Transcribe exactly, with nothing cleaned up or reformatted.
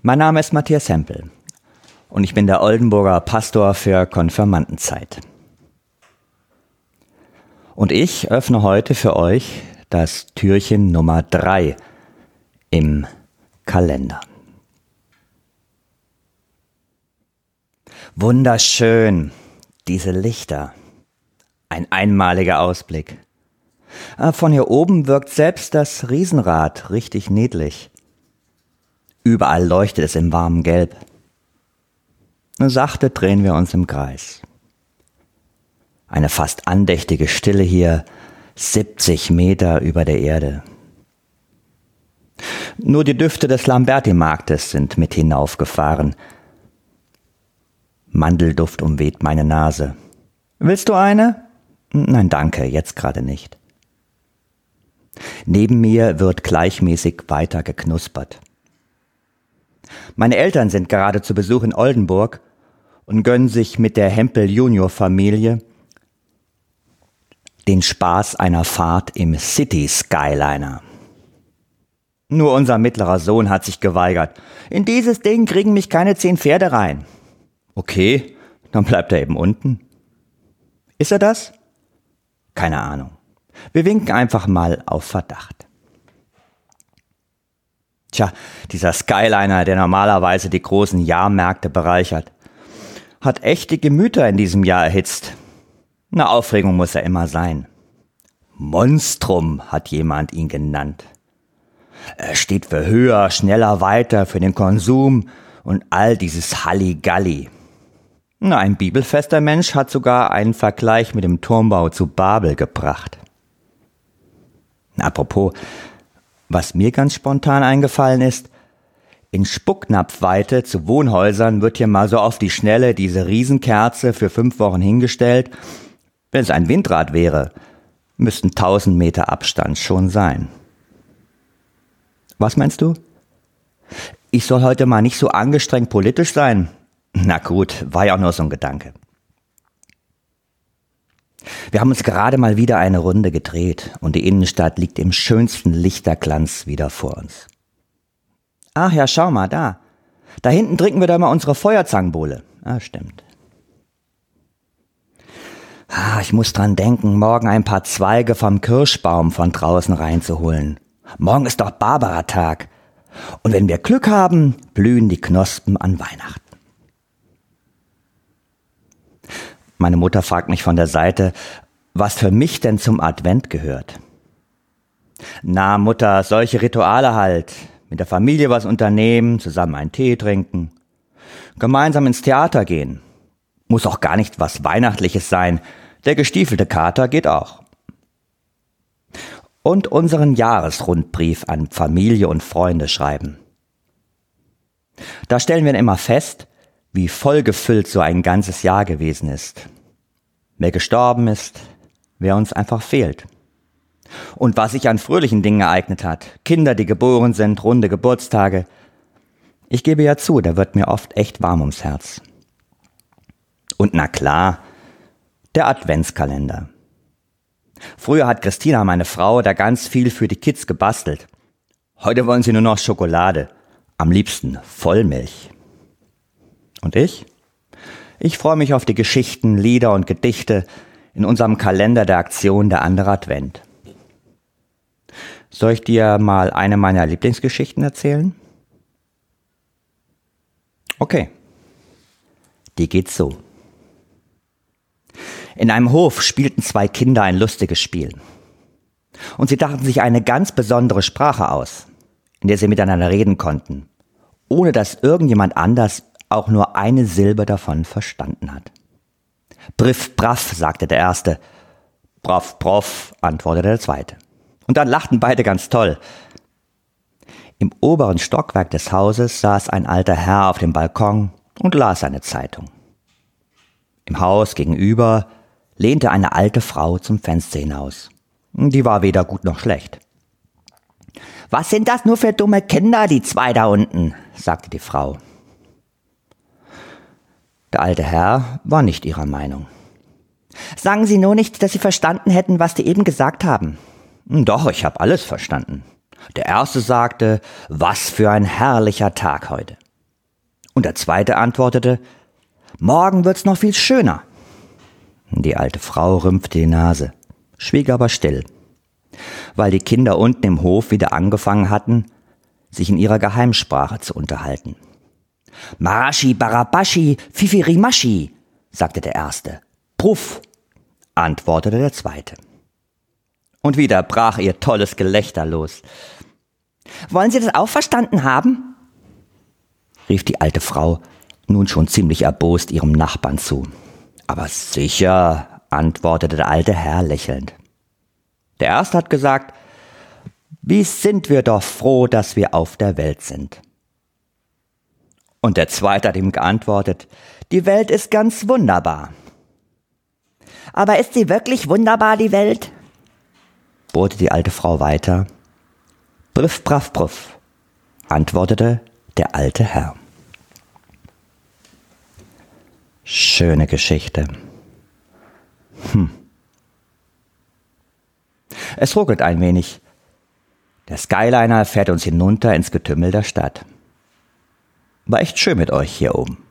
Mein Name ist Matthias Hempel und ich bin der Oldenburger Pastor für Konfirmandenzeit. Und ich öffne heute für euch das Türchen Nummer drei im Kalender. Wunderschön, diese Lichter. Ein einmaliger Ausblick. Von hier oben wirkt selbst das Riesenrad richtig niedlich. Überall leuchtet es im warmen Gelb. Sachte drehen wir uns im Kreis. Eine fast andächtige Stille hier, siebzig Meter über der Erde. Nur die Düfte des Lamberti-Marktes sind mit hinaufgefahren. Mandelduft umweht meine Nase. Willst du eine? Nein, danke, jetzt gerade nicht. Neben mir wird gleichmäßig weiter geknuspert. Meine Eltern sind gerade zu Besuch in Oldenburg und gönnen sich mit der Hempel-Junior-Familie den Spaß einer Fahrt im City Skyliner. Nur unser mittlerer Sohn hat sich geweigert. In dieses Ding kriegen mich keine zehn Pferde rein. Okay, dann bleibt er eben unten. Ist er das? Keine Ahnung. Wir winken einfach mal auf Verdacht. Tja, dieser Skyliner, der normalerweise die großen Jahrmärkte bereichert, hat echte Gemüter in diesem Jahr erhitzt. Eine Aufregung muss er immer sein. Monstrum hat jemand ihn genannt. Er steht für höher, schneller, weiter, für den Konsum und all dieses Halligalli. Na, ein bibelfester Mensch hat sogar einen Vergleich mit dem Turmbau zu Babel gebracht. Apropos, was mir ganz spontan eingefallen ist, in Spucknapfweite zu Wohnhäusern wird hier mal so auf die Schnelle diese Riesenkerze für fünf Wochen hingestellt. Wenn es ein Windrad wäre, müssten tausend Meter Abstand schon sein. Was meinst du? Ich soll heute mal nicht so angestrengt politisch sein? Na gut, war ja auch nur so ein Gedanke. Wir haben uns gerade mal wieder eine Runde gedreht und die Innenstadt liegt im schönsten Lichterglanz wieder vor uns. Ach ja, schau mal, da. Da hinten trinken wir doch mal unsere Feuerzangenbowle. Ah, stimmt. Ah, ich muss dran denken, morgen ein paar Zweige vom Kirschbaum von draußen reinzuholen. Morgen ist doch Barbara-Tag. Und wenn wir Glück haben, blühen die Knospen an Weihnachten. Meine Mutter fragt mich von der Seite, was für mich denn zum Advent gehört. Na, Mutter, solche Rituale halt. Mit der Familie was unternehmen, zusammen einen Tee trinken, gemeinsam ins Theater gehen. Muss auch gar nicht was Weihnachtliches sein. Der gestiefelte Kater geht auch. Und unseren Jahresrundbrief an Familie und Freunde schreiben. Da stellen wir immer fest, wie vollgefüllt so ein ganzes Jahr gewesen ist. Wer gestorben ist, wer uns einfach fehlt. Und was sich an fröhlichen Dingen ereignet hat. Kinder, die geboren sind, runde Geburtstage. Ich gebe ja zu, da wird mir oft echt warm ums Herz. Und na klar, der Adventskalender. Früher hat Christina, meine Frau, da ganz viel für die Kids gebastelt. Heute wollen sie nur noch Schokolade. Am liebsten Vollmilch. Und ich? Ich freue mich auf die Geschichten, Lieder und Gedichte in unserem Kalender der Aktion Der andere Advent. Soll ich dir mal eine meiner Lieblingsgeschichten erzählen? Okay. Die geht so. In einem Hof spielten zwei Kinder ein lustiges Spiel. Und sie dachten sich eine ganz besondere Sprache aus, in der sie miteinander reden konnten, ohne dass irgendjemand anders auch nur eine Silbe davon verstanden hat. Briff, braff, sagte der Erste. Proff, proff, antwortete der Zweite. Und dann lachten beide ganz toll. Im oberen Stockwerk des Hauses saß ein alter Herr auf dem Balkon und las eine Zeitung. Im Haus gegenüber lehnte eine alte Frau zum Fenster hinaus. Die war weder gut noch schlecht. »Was sind das nur für dumme Kinder, die zwei da unten?« sagte die Frau. Der alte Herr war nicht ihrer Meinung. »Sagen Sie nur nicht, dass Sie verstanden hätten, was die eben gesagt haben.« »Doch, ich habe alles verstanden. Der Erste sagte, was für ein herrlicher Tag heute. Und der zweite antwortete, »Morgen wird's noch viel schöner.« Die alte Frau rümpfte die Nase, schwieg aber still, weil die Kinder unten im Hof wieder angefangen hatten, sich in ihrer Geheimsprache zu unterhalten. »Marashi, Barabashi, Fifirimaschi«, sagte der Erste. »Bruff«, antwortete der Zweite. Und wieder brach ihr tolles Gelächter los. »Wollen Sie das auch verstanden haben?«, rief die alte Frau, nun schon ziemlich erbost ihrem Nachbarn zu. »Aber sicher«, antwortete der alte Herr lächelnd. Der Erste hat gesagt, »Wie sind wir doch froh, dass wir auf der Welt sind.« Und der Zweite hat ihm geantwortet, »Die Welt ist ganz wunderbar.« »Aber ist sie wirklich wunderbar, die Welt?«, bohrte die alte Frau weiter. »Briff, braff, bruff«, antwortete der alte Herr. Schöne Geschichte. Hm. Es ruckelt ein wenig. Der Skyliner fährt uns hinunter ins Getümmel der Stadt. War echt schön mit euch hier oben.